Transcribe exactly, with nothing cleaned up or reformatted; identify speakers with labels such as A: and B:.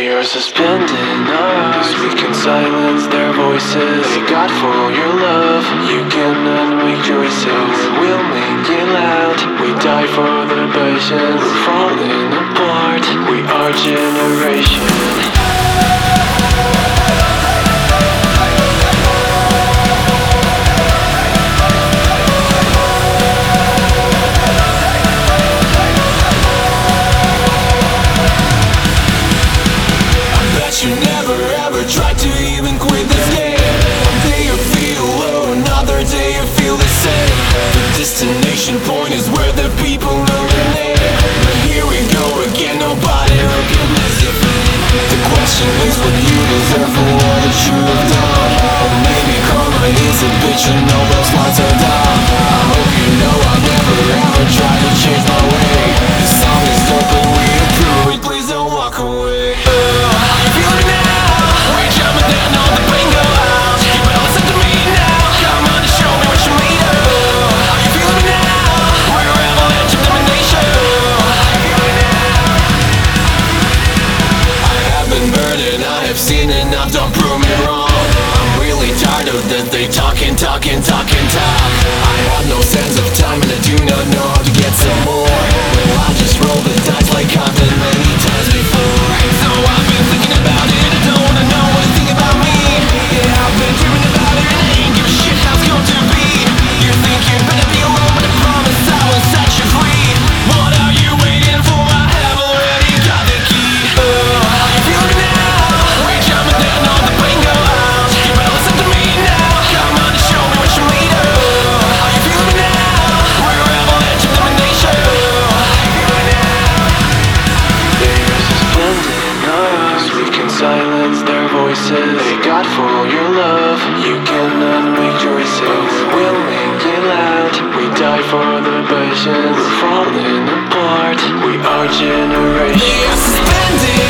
A: They are suspending us. We can silence their voices. They got for your love. You cannot make choices. We'll make it loud. We die for the passion. We're falling apart. We are generation.
B: You never ever tried to even quit this game. One day you feel low, another day you feel the same. The destination point is where the people know your name. But here we go again, nobody recognizes your fame. The question is what you deserve for all that you have done. Or maybe karma is a bitch and all those lines are dumb. I hope you know I never ever try to change my way. This song is dope but we approve it, please don't walk away. Seen enough, don't prove me wrong. I'm really tired of that they talking, talking, talking, talk. I have no sense of time and I do not know how to get some more. Well, I just roll the dice like I've done many times before. So I've been thinking about it, I don't wanna know what you think about me. Yeah, I've been dreaming about it and I ain't give a shit how it's going to be. You think you better be alone, but I promise I will set you free. What are you waiting for? I have already got the key. Uh, how you feeling now?
A: Silence their voices. They got for your love. You cannot make choices. We'll make it loud. We die for the passion. We're falling apart. We are generation.
B: They are suspended.